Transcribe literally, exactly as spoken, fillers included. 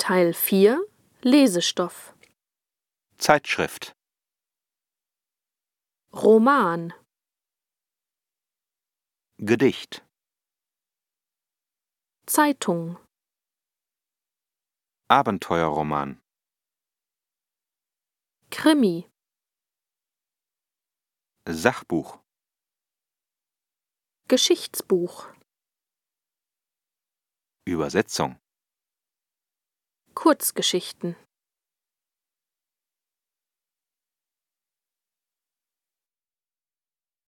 Teil vier Lesestoff Zeitschrift, Roman, Gedicht, Zeitung, Abenteuerroman, Krimi, Sachbuch, Geschichtsbuch, Übersetzung, Kurzgeschichten.